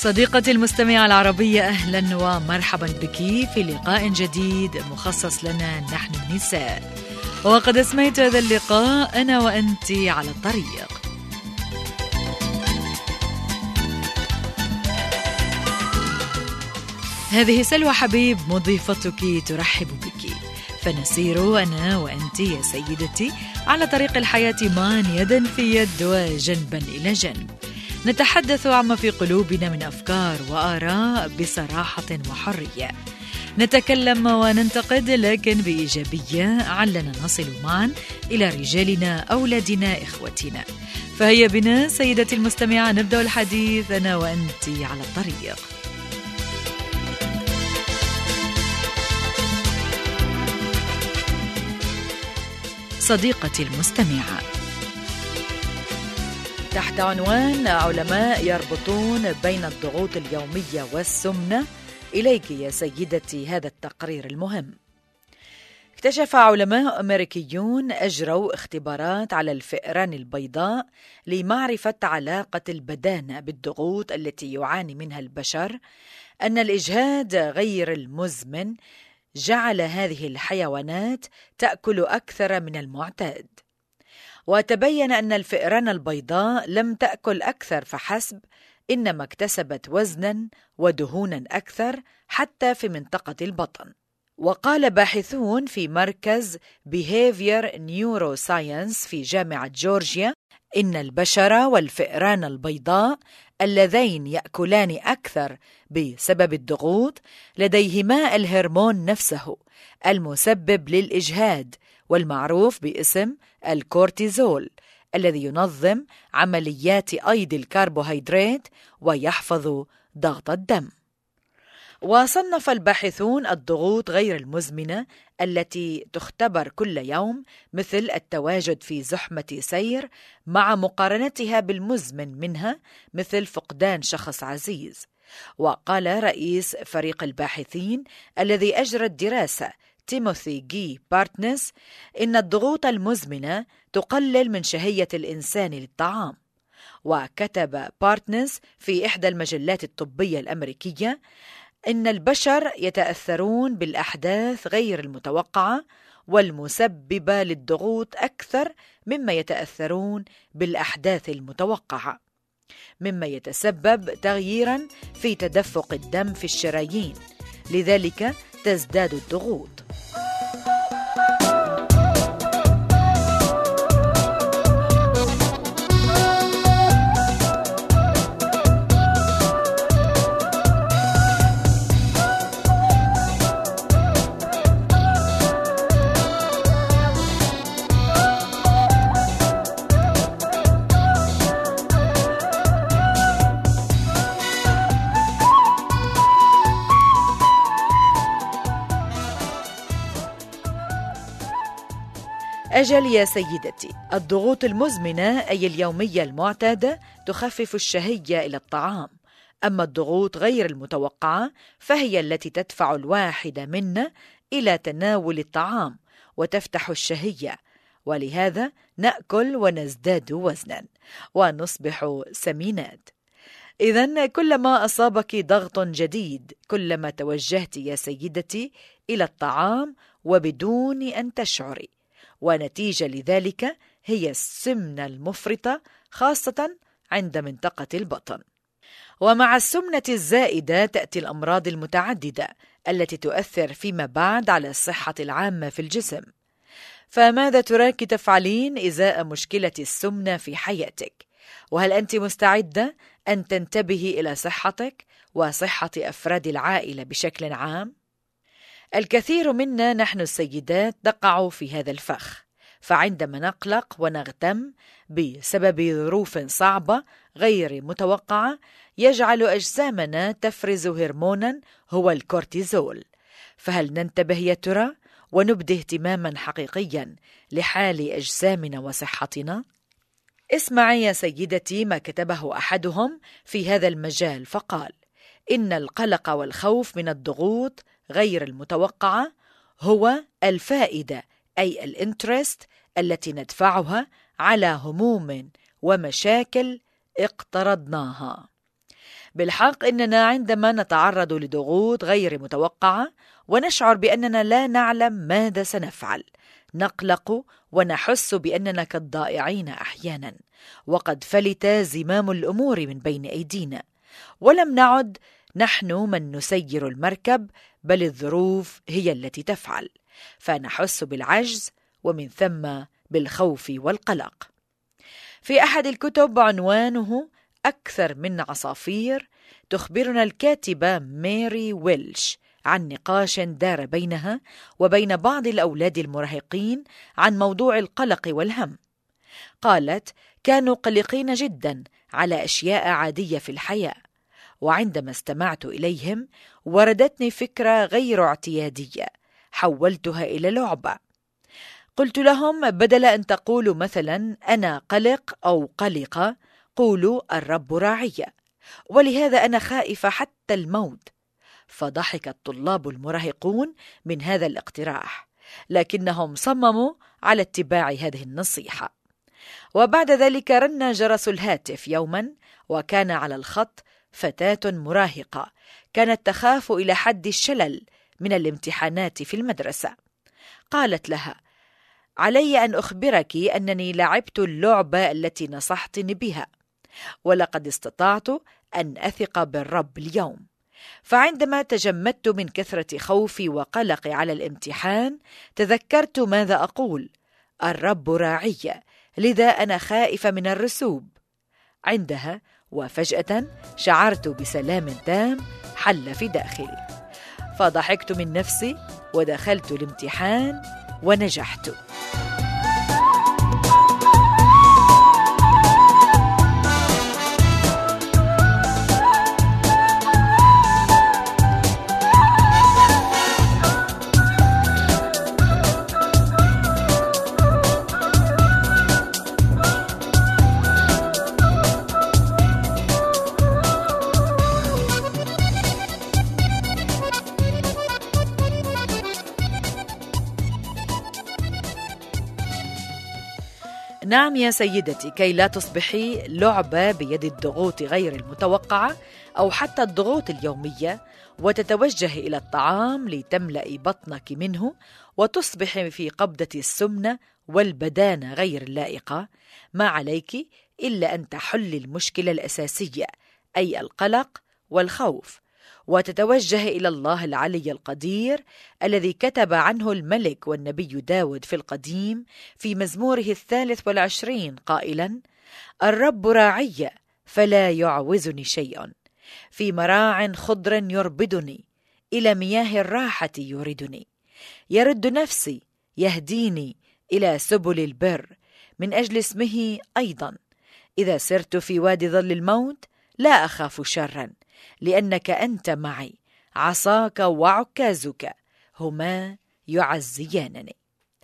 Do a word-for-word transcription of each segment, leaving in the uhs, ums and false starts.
صديقتي المستمعة العربية، أهلا ومرحبا بك في لقاء جديد مخصص لنا نحن النساء. وقد أسميت هذا اللقاء أنا وأنت على الطريق. هذه سلوى حبيب مضيفتك ترحب بك، فنسير أنا وأنت يا سيدتي على طريق الحياة معا يدا في يد وجنبا إلى جنب، نتحدث عما في قلوبنا من أفكار وآراء بصراحة وحرية، نتكلم وننتقد لكن بإيجابية علنا نصل معا إلى رجالنا، أولادنا، إخوتنا. فهيا بنا سيدتي المستمعة نبدأ الحديث أنا وأنت على الطريق. صديقتي المستمعة، تحت عنوان علماء يربطون بين الضغوط اليومية والسمنة، إليك يا سيدتي هذا التقرير المهم. اكتشف علماء أمريكيون أجروا اختبارات على الفئران البيضاء لمعرفة علاقة البدانة بالضغوط التي يعاني منها البشر أن الإجهاد غير المزمن جعل هذه الحيوانات تأكل أكثر من المعتاد. وتبين أن الفئران البيضاء لم تأكل أكثر فحسب، إنما اكتسبت وزنا ودهونا أكثر حتى في منطقة البطن. وقال باحثون في مركز Behavior Neuroscience في جامعة جورجيا إن البشر والفئران البيضاء اللذين يأكلان أكثر بسبب الضغوط لديهما الهرمون نفسه المسبب للإجهاد والمعروف باسم الكورتيزول، الذي ينظم عمليات أيض الكربوهيدرات ويحفظ ضغط الدم. وصنف الباحثون الضغوط غير المزمنة التي تختبر كل يوم، مثل التواجد في زحمة سير، مع مقارنتها بالمزمن منها مثل فقدان شخص عزيز. وقال رئيس فريق الباحثين الذي أجرى الدراسة تيموثي جي بارتنس إن الضغوط المزمنة تقلل من شهية الإنسان للطعام. وكتب بارتنس في إحدى المجلات الطبية الأمريكية إن البشر يتأثرون بالأحداث غير المتوقعة والمسببة للضغوط أكثر مما يتأثرون بالأحداث المتوقعة، مما يتسبب تغييرا في تدفق الدم في الشرايين، لذلك تزداد الضغوط. أجل يا سيدتي، الضغوط المزمنة أي اليومية المعتادة تخفف الشهية إلى الطعام، أما الضغوط غير المتوقعة فهي التي تدفع الواحد منا إلى تناول الطعام وتفتح الشهية، ولهذا نأكل ونزداد وزنا ونصبح سمينات. إذن كلما أصابك ضغط جديد كلما توجهت يا سيدتي إلى الطعام وبدون أن تشعري، ونتيجة لذلك هي السمنة المفرطة خاصة عند منطقة البطن. ومع السمنة الزائدة تأتي الأمراض المتعددة التي تؤثر فيما بعد على الصحة العامة في الجسم. فماذا تراك تفعلين إزاء مشكلة السمنة في حياتك؟ وهل أنت مستعدة أن تنتبهي إلى صحتك وصحة أفراد العائلة بشكل عام؟ الكثير منا نحن السيدات نقع في هذا الفخ، فعندما نقلق ونغتم بسبب ظروف صعبة غير متوقعة يجعل أجسامنا تفرز هرمونا هو الكورتيزول. فهل ننتبه يا ترى ونبدي اهتماما حقيقيا لحال أجسامنا وصحتنا؟ اسمعي يا سيدتي ما كتبه أحدهم في هذا المجال، فقال: إن القلق والخوف من الضغوط غير المتوقعة هو الفائدة أي الانترست التي ندفعها على هموم ومشاكل اقترضناها. بالحق إننا عندما نتعرض لضغوط غير متوقعة ونشعر بأننا لا نعلم ماذا سنفعل، نقلق ونحس بأننا كالضائعين أحيانا، وقد فلت زمام الأمور من بين أيدينا، ولم نعد نحن من نسير المركب، بل الظروف هي التي تفعل، فنحس بالعجز ومن ثم بالخوف والقلق. في أحد الكتب عنوانه أكثر من عصافير، تخبرنا الكاتبة ماري ويلش عن نقاش دار بينها وبين بعض الأولاد المراهقين عن موضوع القلق والهم. قالت: كانوا قلقين جدا على أشياء عادية في الحياة، وعندما استمعت إليهم وردتني فكرة غير اعتيادية، حولتها إلى لعبة. قلت لهم: بدل أن تقولوا مثلا أنا قلق أو قلقة، قولوا الرب راعي، ولهذا أنا خائفة حتى الموت. فضحك الطلاب المراهقون من هذا الاقتراح، لكنهم صمموا على اتباع هذه النصيحة. وبعد ذلك رن جرس الهاتف يوما، وكان على الخط فتاة مراهقة كانت تخاف إلى حد الشلل من الامتحانات في المدرسة. قالت لها: علي أن أخبرك أنني لعبت اللعبة التي نصحتني بها، ولقد استطعت أن أثق بالرب اليوم. فعندما تجمدت من كثرة خوفي وقلقي على الامتحان، تذكرت ماذا أقول: الرب راعي، لذا أنا خائفة من الرسوب. عندها وفجأة شعرت بسلام تام حل في داخلي، فضحكت من نفسي ودخلت الامتحان ونجحت. نعم يا سيدتي، كي لا تصبحي لعبة بيد الضغوط غير المتوقعة أو حتى الضغوط اليومية، وتتوجهي إلى الطعام لتملئي بطنك منه وتصبحي في قبضة السمنة والبدانة غير اللائقة، ما عليك إلا أن تحلي المشكلة الأساسية، أي القلق والخوف، وتتوجه إلى الله العلي القدير الذي كتب عنه الملك والنبي داود في القديم في مزموره الثالث والعشرين قائلا: الرب راعي فلا يعوزني شيء، في مراع خضر يربدني، إلى مياه الراحة يوردني، يرد نفسي، يهديني إلى سبل البر، من أجل اسمه أيضا. إذا سرت في وادي ظل الموت لا أخاف شرا، لأنك أنت معي، عصاك وعكازك هما يعزيانني.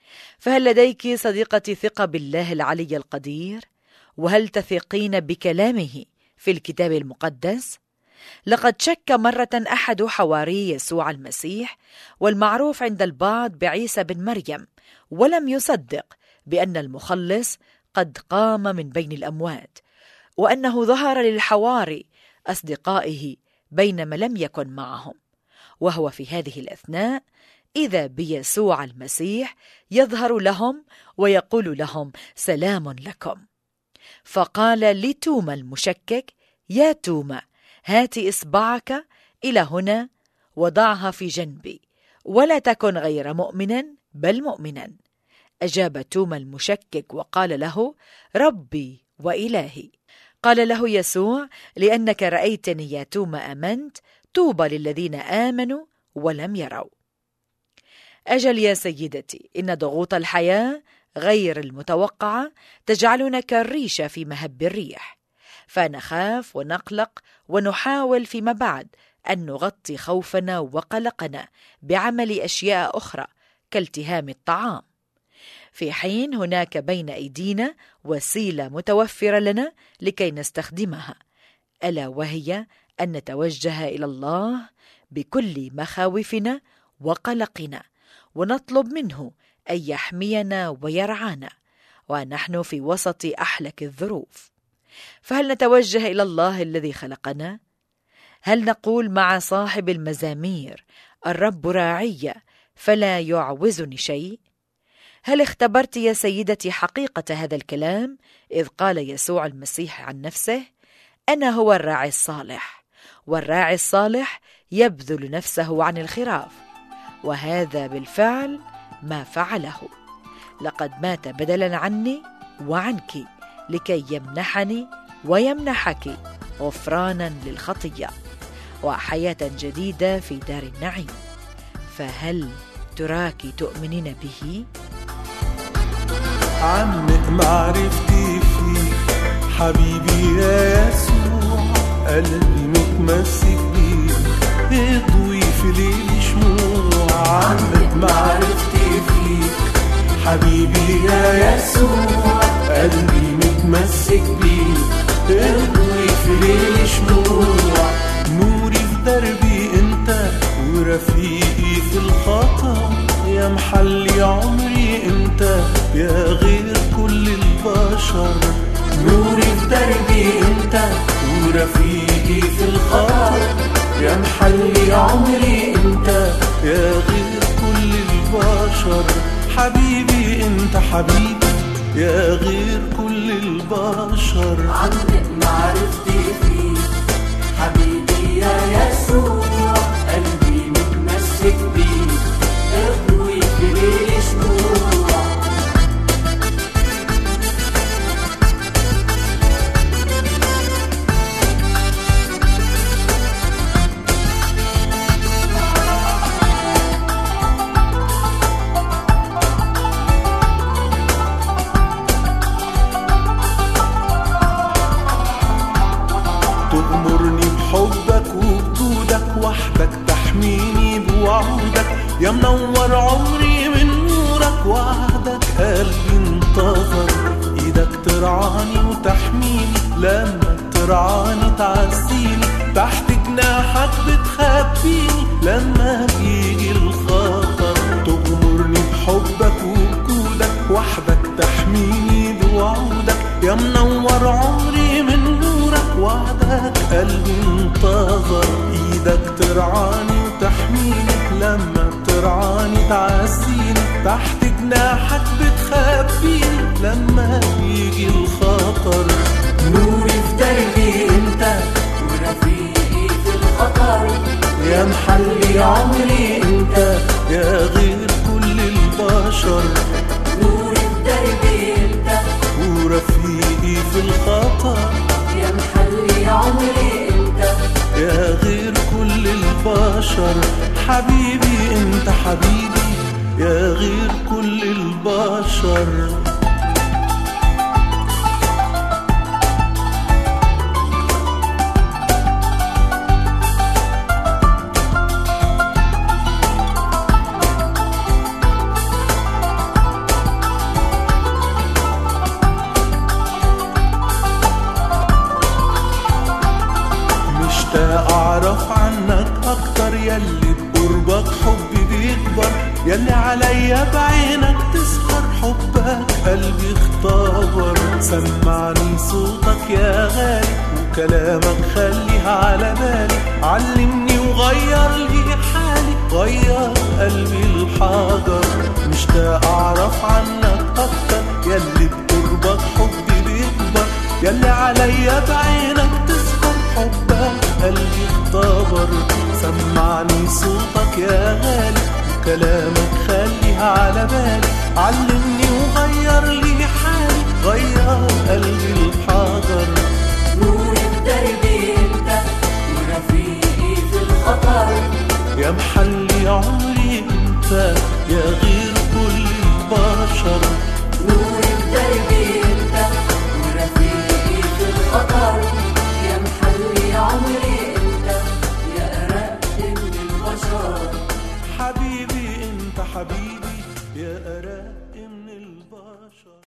فهل لديك صديقتي ثقة بالله العلي القدير؟ وهل تثقين بكلامه في الكتاب المقدس؟ لقد شك مرة أحد حواري يسوع المسيح والمعروف عند البعض بعيسى بن مريم، ولم يصدق بأن المخلص قد قام من بين الأموات، وأنه ظهر للحواري أصدقائه بينما لم يكن معهم. وهو في هذه الأثناء إذا بيسوع المسيح يظهر لهم ويقول لهم: سلام لكم. فقال لتوما المشكك: يا توما، هات إصبعك إلى هنا وضعها في جنبي، ولا تكن غير مؤمنا بل مؤمنا. أجاب توما المشكك وقال له: ربي وإلهي. قال له يسوع: لأنك رأيتني يا توما آمنت، طوبى للذين آمنوا ولم يروا. أجل يا سيدتي، إن ضغوط الحياة غير المتوقعة تجعلنا كالريشة في مهب الريح، فنخاف ونقلق ونحاول فيما بعد أن نغطي خوفنا وقلقنا بعمل أشياء أخرى كالتهام الطعام، في حين هناك بين أيدينا وسيلة متوفرة لنا لكي نستخدمها، ألا وهي أن نتوجه إلى الله بكل مخاوفنا وقلقنا ونطلب منه أن يحمينا ويرعانا ونحن في وسط أحلك الظروف. فهل نتوجه إلى الله الذي خلقنا؟ هل نقول مع صاحب المزامير الرب راعي فلا يعوزني شيء؟ هل اختبرت يا سيدتي حقيقة هذا الكلام إذ قال يسوع المسيح عن نفسه: أنا هو الراعي الصالح، والراعي الصالح يبذل نفسه عن الخراف، وهذا بالفعل ما فعله. لقد مات بدلا عني وعنك لكي يمنحني ويمنحك غفرانا للخطية وحياة جديدة في دار النعيم. فهل تراك تؤمنين به؟ عمق معرفتي فيك حبيبي يا يسوع، قلبي متمسك بيك اضوي في ليل شموع. عمق معرفتي فيك حبيبي يا يسوع، قلبي متمسك بيك اضوي في ليل شموع. نوري في دربي انت ورفيقي في الخطا، يا محلي عمري انت يا غير كل البشر. نوري في دربي انت ورفيقي في الخطا، يا محلي عمري انت يا غير كل البشر. حبيبي انت حبيبي يا غير كل البشر. عمق معرفتي فيك حبيبي يا يسوع، قلبي متمسك بيك اضوي في ليل شموع. تغمرني بحبك وبجودك وحدك، تحميني بوعودك يا منور عمري من نورك. وعدك قلبي انتظر، ايدك ترعاني وتحميني، لما ترعاني تعزيني، تحت جناحك بتخبيني لما يجي الخطر. تغمرني بحبك وبجودك وحدك، تحميني بوعودك يا منور عمري من نورك. وعدك قلبي انتظر، ايدك ترعاني وتحميني، لما ترعاني تعزيني، تحت جناحك بتخبيني لما يجي الخطر. نوري في دربي انت ورفيقي في الخطر، يا محلي عمري انت يا غير كل البشر. نوري في دربي انت ورفيقي في الخطر، يا محلي عمري انت يا غير كل البشر. حبيبي انت حبيبي يا غير كل البشر. مشتاق اعرف عنك اكتر، ياللي بقربك حبي بيكبر، ياللي عليا بعينك تسهر، حبك قلبي اختبر. سمعني صوتك يا غالي وكلامك خليها على بالي، علمني وغير لي حالي، غير قلبي الحجر. مشتاق اعرف عنك اكتر، ياللي بقربك حبي بيكبر، ياللي عليا بعينك تسهر، حبك قلبي اختبر. سمعني صوتك يا غالي وكلامك خليها على بالي، علمني وغير لي حالي، غير قلبي الحجر. نوري في دربي انت ورفيقي في الخطر، يا محلي عمري انت يا غير